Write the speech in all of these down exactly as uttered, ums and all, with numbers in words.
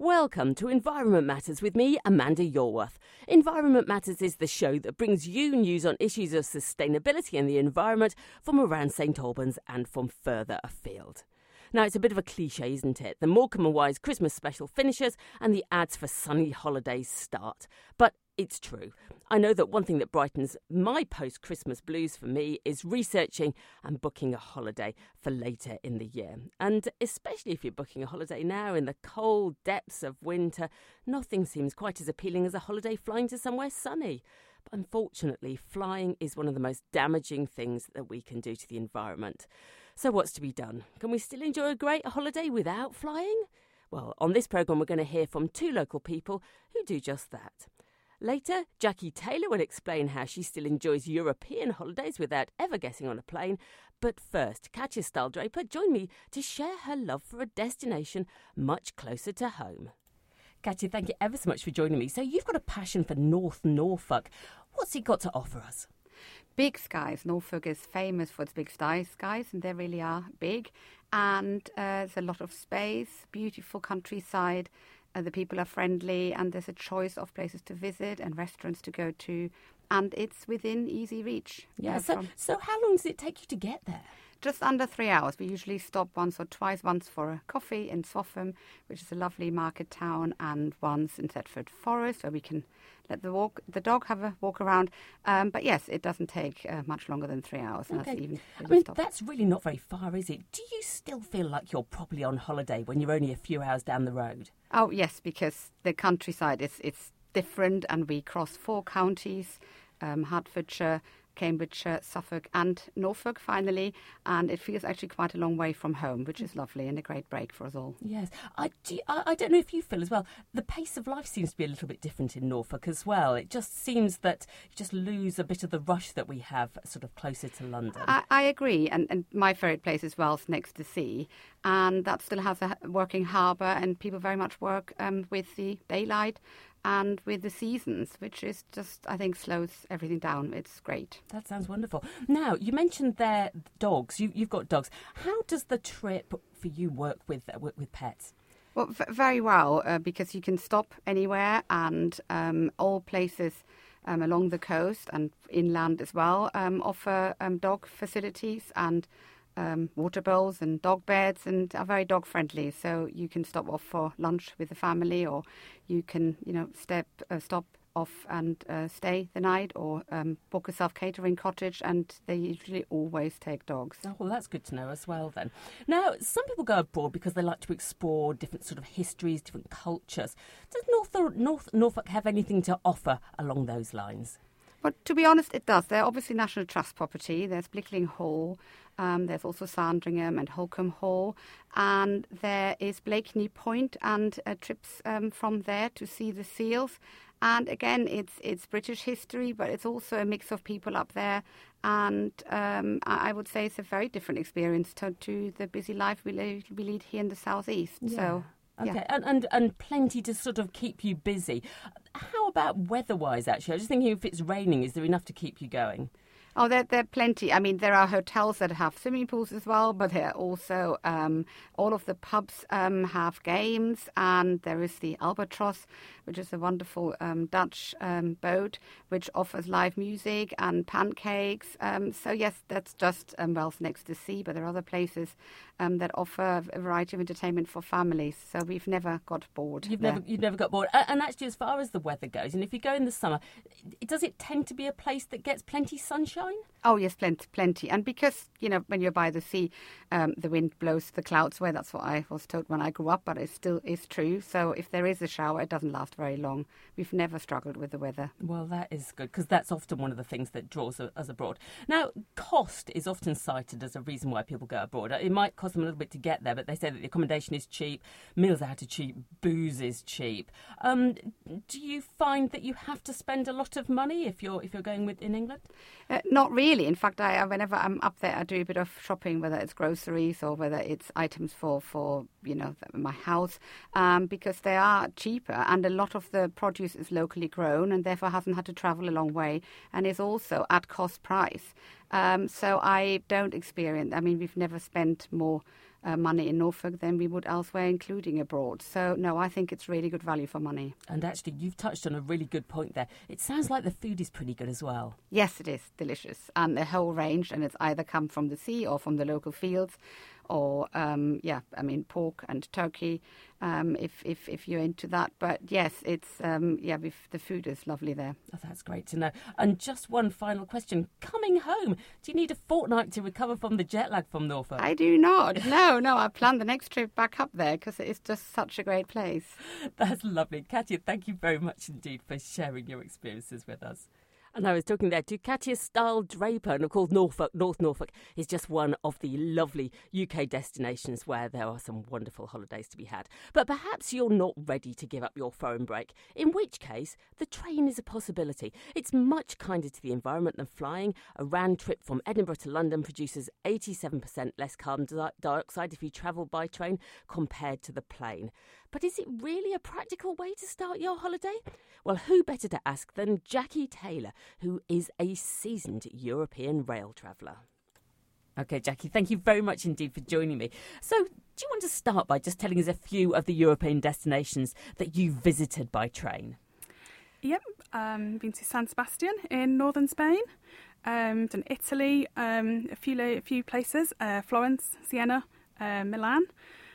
Welcome to Environment Matters with me, Amanda Yorworth. Environment Matters is the show that brings you news on issues of sustainability and the environment from around St Albans and from further afield. Now, it's a bit of a cliche, isn't it? The Morecambe and Wise Christmas special finishes and the ads for sunny holidays start. But it's true. I know that one thing that brightens my post-Christmas blues for me is researching and booking a holiday for later in the year. And especially if you're booking a holiday now in the cold depths of winter, nothing seems quite as appealing as a holiday flying to somewhere sunny. But unfortunately, flying is one of the most damaging things that we can do to the environment. So what's to be done? Can we still enjoy a great holiday without flying? Well, on this programme, we're going to hear from two local people who do just that. Later, Jackie Taylor will explain how she still enjoys European holidays without ever getting on a plane. But first, Katja Stahldraper joined me to share her love for a destination much closer to home. Katja, thank you ever so much for joining me. So you've got a passion for North Norfolk. What's it got to offer us? Big skies. Norfolk is famous for its big skies, and they really are big. And uh, there's a lot of space, beautiful countryside. Uh, the people are friendly, and there's a choice of places to visit and restaurants to go to, and it's within easy reach. Yeah. Uh, so, from so how long does it take you to get there? Just under three hours. We usually stop once or twice, once for a coffee in Swaffham, which is a lovely market town, and once in Thetford Forest, where we can let the walk, the dog have a walk around. Um, but yes, it doesn't take uh, much longer than three hours. And Okay. that's even I mean, stop. that's really not very far, is it? Do you still feel like you're properly on holiday when you're only a few hours down the road? Oh, yes, because the countryside is it's different, and we cross four counties, um, Hertfordshire, Cambridgeshire, Suffolk and Norfolk finally, and it feels actually quite a long way from home, which is lovely and a great break for us all. Yes. I, do, I, I don't know if you feel as well, the pace of life seems to be a little bit different in Norfolk as well. It just seems that you just lose a bit of the rush that we have sort of closer to London. I, I agree, and, and my favourite place as well is next to sea, and that still has a working harbour, and people very much work um, with the daylight and with the seasons, which is just, I think, slows everything down. It's great. That sounds wonderful. Now, you mentioned there dogs. You, you've got dogs. How does the trip for you work with uh, with, with pets? Well, v- very well, uh, because you can stop anywhere, and um, all places um, along the coast and inland as well um, offer um, dog facilities and Um, water bowls and dog beds, and are very dog friendly. So you can stop off for lunch with the family, or you can, you know, step uh, stop off and uh, stay the night, or um, book a self-catering cottage, and they usually always take dogs. Oh, well, that's good to know as well then. Now, some people go abroad because they like to explore different sort of histories, different cultures. Does North, North Norfolk have anything to offer along those lines? But to be honest, it does. They're obviously National Trust property. There's Blickling Hall. Um, there's also Sandringham and Holcombe Hall. And there is Blakeney Point and uh, trips um, from there to see the seals. And again, it's it's British history, but it's also a mix of people up there. And um, I would say it's a very different experience to, to the busy life we lead, we lead here in the southeast. Yeah. So. Okay, Yeah. and, and and plenty to sort of keep you busy. How about weather-wise, actually? I was just thinking, if it's raining, is there enough to keep you going? Oh, there, there are plenty. I mean, there are hotels that have swimming pools as well, but there are also um, all of the pubs um, have games, and there is the Albatross, which is a wonderful um, Dutch um, boat, which offers live music and pancakes. Um, so, yes, that's just um, well next to sea, but there are other places um, that offer a variety of entertainment for families. So we've never got bored. You've there. never you've never got bored. A- And actually, as far as the weather goes, and if you go in the summer, does it tend to be a place that gets plenty sunshine? Oh, yes, plenty, plenty. And because, you know, when you're by the sea, um, the wind blows the clouds away. That's what I was told when I grew up, but it still is true. So if there is a shower, it doesn't last very long. We've never struggled with the weather. Well, that is good, because that's often one of the things that draws us abroad. Now, cost is often cited as a reason why people go abroad. It might cost them a little bit to get there, but they say that the accommodation is cheap, meals are cheap, booze is cheap. Um, do you find that you have to spend a lot of money if you're if you're going with in England? Uh, not really. In fact, I, whenever I'm up there, I do a bit of shopping, whether it's groceries or whether it's items for, for you know, my house, um, because they are cheaper, and a lot of the produce is locally grown and therefore hasn't had to travel a long way and is also at cost price. Um, so I don't experience, I mean, we've never spent more uh, money in Norfolk than we would elsewhere, including abroad. So, no, I think it's really good value for money. And actually, you've touched on a really good point there. It sounds like the food is pretty good as well. Yes, it is delicious. And the whole range, and it's either come from the sea or from the local fields. Or, um, yeah, I mean, pork and turkey, um, if, if if you're into that. But yes, it's, um, yeah, we've, the food is lovely there. Oh, that's great to know. And just one final question. Coming home, do you need a fortnight to recover from the jet lag from Norfolk? I do not. No, no, I plan the next trip back up there because it's just such a great place. That's lovely. Katya, thank you very much indeed for sharing your experiences with us. And I was talking there to Katya Stahl-Draper, and of course Norfolk, North Norfolk is just one of the lovely U K destinations where there are some wonderful holidays to be had. But perhaps you're not ready to give up your phone break, in which case the train is a possibility. It's much kinder to the environment than flying. A round trip from Edinburgh to London produces eighty-seven percent less carbon dioxide if you travel by train compared to the plane. But is it really a practical way to start your holiday? Well, who better to ask than Jackie Taylor, who is a seasoned European rail traveller. OK, Jackie, thank you very much indeed for joining me. So, do you want to start by just telling us a few of the European destinations that you visited by train? Yep, um, been to San Sebastian in northern Spain, um, done Italy, um, a few a few places, uh, Florence, Siena, uh, Milan.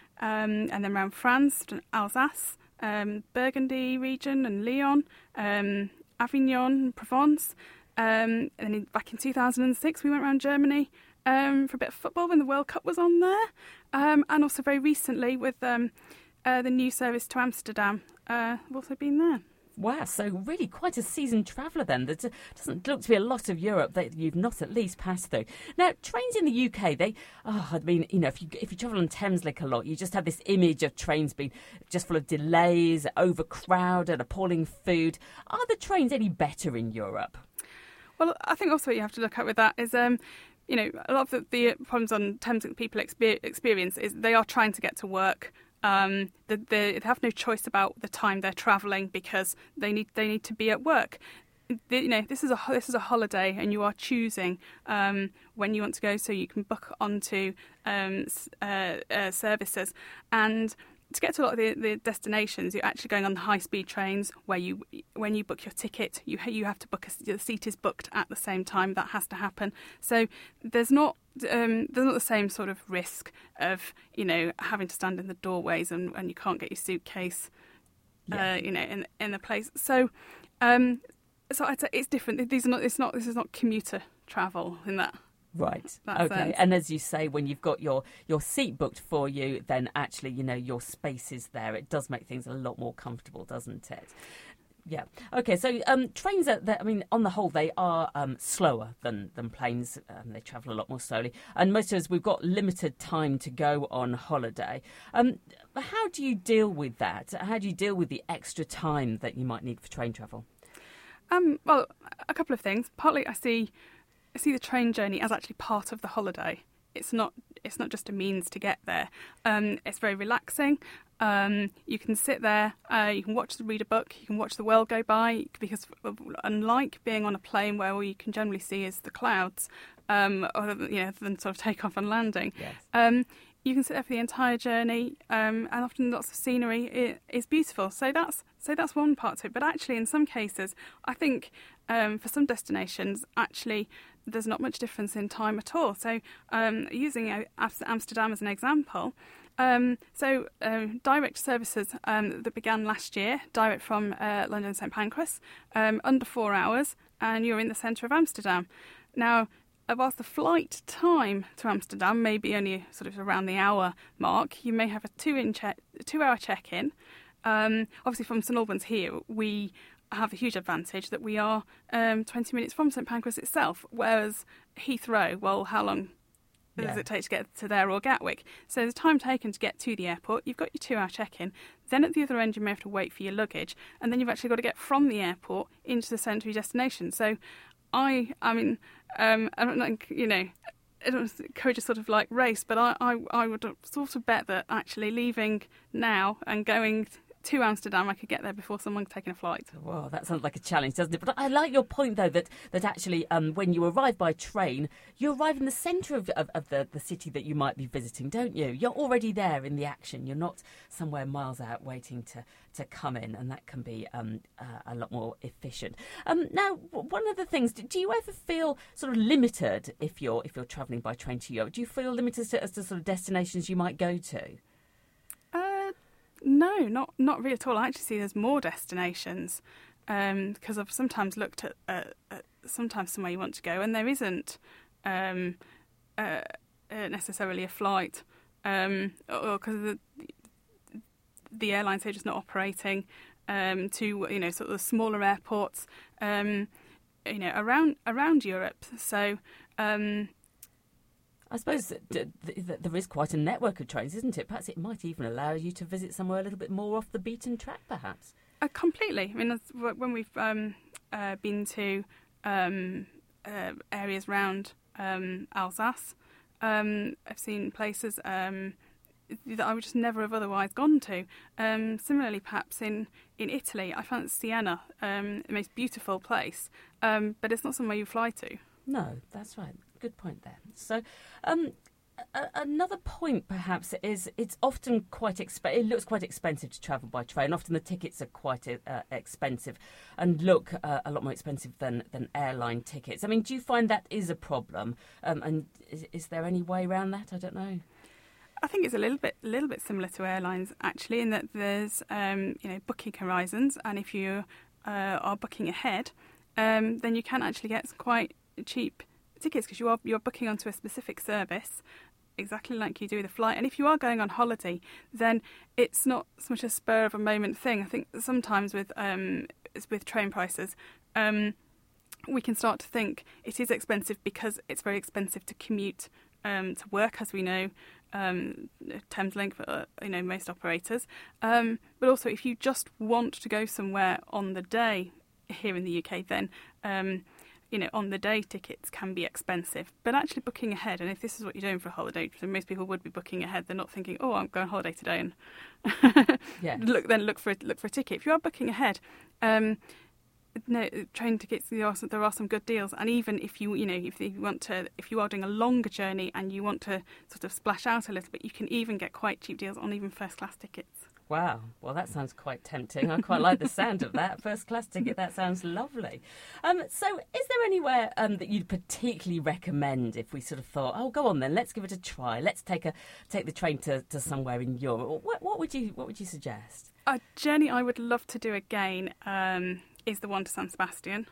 Um, and then around France, Alsace, um, Burgundy region and Lyon, um, Avignon, Provence. Um, and then in, back in two thousand six, we went around Germany um, for a bit of football when the World Cup was on there. Um, and also very recently with um, uh, the new service to Amsterdam. Uh, I've also been there. Wow, so really quite a seasoned traveller then. There doesn't look to be a lot of Europe that you've not at least passed through. Now, trains in the U K, they, oh, I mean, you know, if you if you travel on Thameslink a lot, you just have this image of trains being just full of delays, overcrowded, appalling food. Are the trains any better in Europe? Well, I think also what you have to look at with that is, um, you know, a lot of the, the problems on Thameslink people exper- experience is they are trying to get to work. Um, they, they have no choice about the time they're travelling because they need they need to be at work. The, you know, this is a this is a holiday, and you are choosing um, when you want to go, so you can book onto um, uh, uh, services. And to get to a lot of the, the destinations, you're actually going on the high-speed trains where you, when you book your ticket, you you have to book a, the seat is booked at the same time. That has to happen. So there's not um, there's not the same sort of risk of, you know, having to stand in the doorways and, and you can't get your suitcase, yeah. uh, you know, in in the place. So um, so I'd say it's different. These are not. It's not. This is not commuter travel in that. Right. That okay. sense. And as you say, when you've got your, your seat booked for you, then actually, you know, your space is there. It does make things a lot more comfortable, doesn't it? Yeah. Okay. So um, trains are, I mean, on the whole, they are um, slower than, than planes. Um, they travel a lot more slowly. And most of us, we've got limited time to go on holiday. Um, how do you deal with that? How do you deal with the extra time that you might need for train travel? Um, well, a couple of things. Partly, I see. I see the train journey as actually part of the holiday. It's not. It's not just a means to get there. Um, it's very relaxing. Um, you can sit there. Uh, you can watch, read a book. You can watch the world go by. Because unlike being on a plane where all you can generally see is the clouds, um, other than, you know, than sort of takeoff and landing. Yes. Um, you can sit there for the entire journey, um, and often lots of scenery. It is beautiful. So that's so that's one part to it. But actually, in some cases, I think um, for some destinations, actually, there's not much difference in time at all. So um, using uh, Amsterdam as an example, um, so uh, direct services um, that began last year, direct from uh, London Saint Pancras, um, under four hours, and you're in the centre of Amsterdam. Now, whilst the flight time to Amsterdam may be only sort of around the hour mark, you may have a two-in check, two-hour check-in. Um, obviously, from St Albans here, we have a huge advantage that we are um, twenty minutes from Saint Pancras itself, whereas Heathrow, well, how long yeah. does it take to get to there, or Gatwick? So the time taken to get to the airport, you've got your two-hour check-in. Then at the other end, you may have to wait for your luggage, and then you've actually got to get from the airport into the centre of your destination. So I, I mean, um, I don't like, you know, I don't encourage a sort of like race, but I, I, I would sort of bet that actually leaving now and going to Amsterdam, I could get there before someone's taken a flight. Well, that sounds like a challenge, doesn't it? But I like your point, though, that, that actually um, when you arrive by train, you arrive in the centre of, of, of the, the city that you might be visiting, don't you? You're already there in the action. You're not somewhere miles out waiting to, to come in, and that can be um, uh, a lot more efficient. Um, now, one of the things, do you ever feel sort of limited if you're if you're travelling by train to Europe? Do you feel limited to, as to sort of destinations you might go to? Uh, no, not not really at all. I actually see there's more destinations because um, I've sometimes looked at, uh, at sometimes somewhere you want to go and there isn't um, uh, uh, necessarily a flight um, or because the the airlines are just not operating um, to you know sort of the smaller airports um, you know around around Europe. So. Um, I suppose that, that there is quite a network of trains, isn't it? Perhaps it might even allow you to visit somewhere a little bit more off the beaten track, perhaps. Uh, completely. I mean, that's, when we've um, uh, been to um, uh, areas around um, Alsace, um, I've seen places um, that I would just never have otherwise gone to. Um, similarly, perhaps in, in Italy, I found Siena um, the most beautiful place, um, but it's not somewhere you fly to. No, that's right. Good point there. So, um, a- another point perhaps is it's often quite exp- it looks quite expensive to travel by train. Often the tickets are quite uh, expensive and look uh, a lot more expensive than, than airline tickets. I mean, do you find that is a problem? Um, and is, is there any way around that? I don't know. I think it's a little bit, a little bit similar to airlines actually, in that there's um, you know booking horizons, and if you uh, are booking ahead, um, then you can actually get quite cheap tickets because you are you're booking onto a specific service, exactly like you do with a flight. And if you are going on holiday, then it's not so much a spur of a moment thing. I think sometimes with um with train prices, um, we can start to think it is expensive because it's very expensive to commute um, to work, as we know. Um, Thameslink for uh, you know most operators, um, but also if you just want to go somewhere on the day here in the U K, then um, you know, on the day tickets can be expensive, but actually booking ahead, and if this is what you're doing for a holiday, so most people would be booking ahead. They're not thinking, "Oh, I'm going on holiday today," and yes. look then look for a, look for a ticket. If you are booking ahead, um, no train tickets there are some, there are some good deals, and even if you you know if you want to if you are doing a longer journey and you want to sort of splash out a little bit, you can even get quite cheap deals on even first class tickets. Wow, well that sounds quite tempting. I quite like the sound of that. First class ticket, that sounds lovely. Um, so is there anywhere um, that you'd particularly recommend if we sort of thought, oh, go on then, let's give it a try. Let's take a take the train to, to somewhere in Europe. What, what would you what would you suggest? A journey I would love to do again um, is the one to San Sebastian.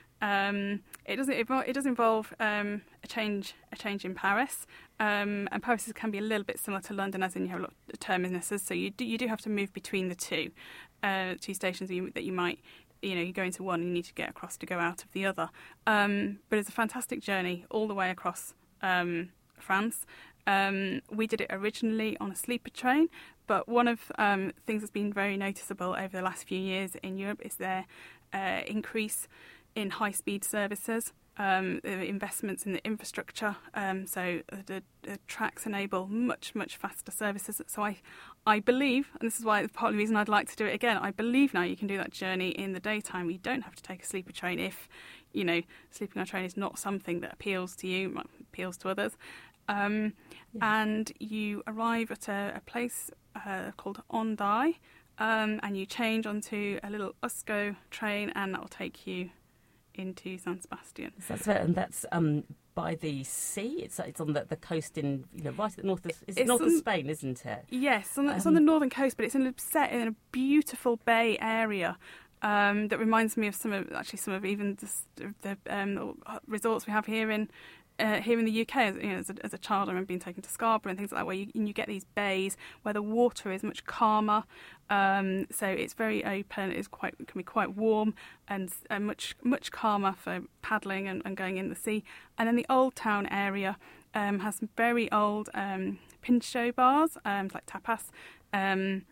Um, it doesn't it does involve um, a change a change in Paris, um, and Paris can be a little bit similar to London, as in you have a lot of terminuses, so you do you do have to move between the two uh, two stations that you, that you might you know you go into one and you need to get across to go out of the other. Um, but it's a fantastic journey all the way across um, France. Um, we did it originally on a sleeper train, but one of um, things that's been very noticeable over the last few years in Europe is their uh, increase in high-speed services, um, the investments in the infrastructure, um, so the, the tracks enable much, much faster services. So I, I believe, and this is why part of the reason I'd like to do it again, I believe now you can do that journey in the daytime. You don't have to take a sleeper train if, you know, sleeping on a train is not something that appeals to you, appeals to others. Um, yeah. And you arrive at a, a place uh, called Hendaye, um, and you change onto a little Usco train, and that will take you into San Sebastian. So that's right, and that's um, by the sea. It's it's on the, the coast in you know right at the north of is it north on, of Spain, isn't it? Yes, on the, um, it's on the northern coast, but it's in a, set in a beautiful bay area um, that reminds me of some of actually some of even the, the um, resorts we have here in. Uh, here in the U K, as, you know, as, a, as a child, I remember being taken to Scarborough and things like that, where you, and you get these bays where the water is much calmer, um, so it's very open. It's quite it can be quite warm and uh, much much calmer for paddling and, and going in the sea. And then the Old Town area um, has some very old um, pincho bars, um, like tapas. Um,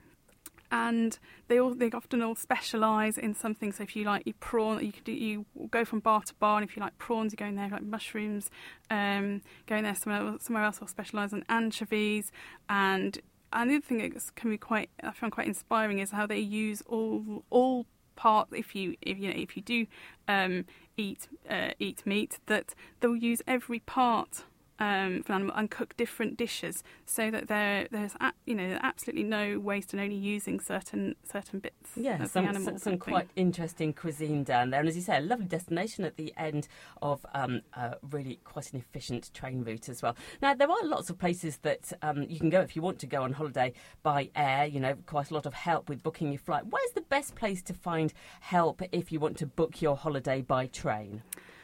And they all they often all specialise in something. So if you like your prawn, you could do, you go from bar to bar. And if you like prawns, you go in there. If you like mushrooms, um, go in there somewhere somewhere else. Will specialise in anchovies, and and the other thing that can be quite, I found quite inspiring, is how they use all all part. If you if you know if you do um, eat uh, eat meat, that they'll use every part um, for an animal and cook different dishes, so that there there's a, you know absolutely no waste and only using certain certain bits yeah, of some, the animal. Some, some quite interesting cuisine down there, and as you say, a lovely destination at the end of um, uh, really quite an efficient train route as well. Now, there are lots of places that um, you can go if you want to go on holiday by air. You know, quite a lot of help with booking your flight. Where's the best place to find help if you want to book your holiday by train?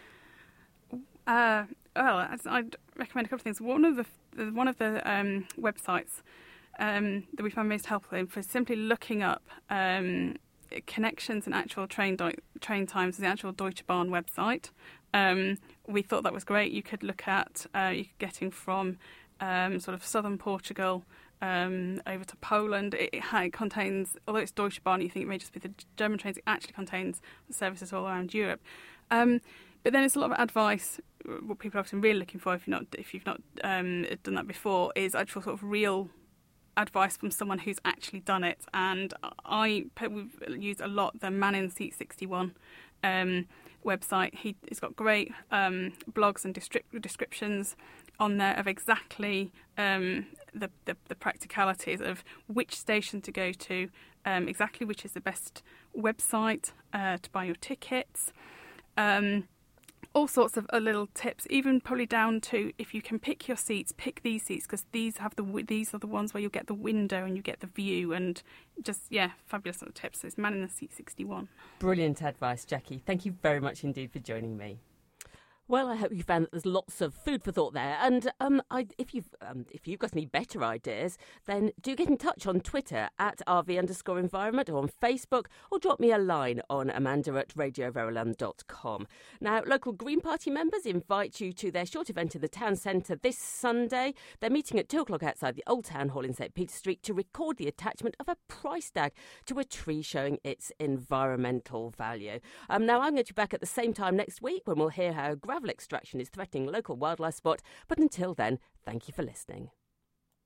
Uh, well, I'd recommend a couple of things. One of the one of the um, websites um, that we found most helpful for simply looking up um, connections and actual train do- train times is the actual Deutsche Bahn website. Um, we thought that was great. You could look at uh, you could getting from um, sort of southern Portugal um, over to Poland. It, it contains, although it's Deutsche Bahn, you think it may just be the German trains. It actually contains services all around Europe. Um, But then it's a lot of advice. What people are often really looking for, if you're not, if you've not um, done that before, is actual sort of real advice from someone who's actually done it. And I we've used a lot the Man in Seat sixty-one um, website. He, he's got great um, blogs and descrip- descriptions on there of exactly um, the, the the practicalities of which station to go to, um, exactly which is the best website uh, to buy your tickets. Um, all sorts of uh, little tips, even probably down to if you can pick your seats, pick these seats, because these have the these are the ones where you get the window and you get the view, and just yeah, fabulous little tips. So it's Man in the Seat sixty-one. Brilliant advice, Jackie. Thank you very much indeed for joining me. Well, I hope you found that there's lots of food for thought there. And um, I, if you've um, if you've got any better ideas, then do get in touch on Twitter at RV underscore environment or on Facebook, or drop me a line on Amanda at radio verulam dot com. Now, local Green Party members invite you to their short event in the town centre this Sunday. They're meeting at two o'clock outside the Old Town Hall in St Peter Street to record the attachment of a price tag to a tree showing its environmental value. Um, now, I'm going to be back at the same time next week when we'll hear how gravel extraction is threatening local wildlife spot. But until then, thank you for listening.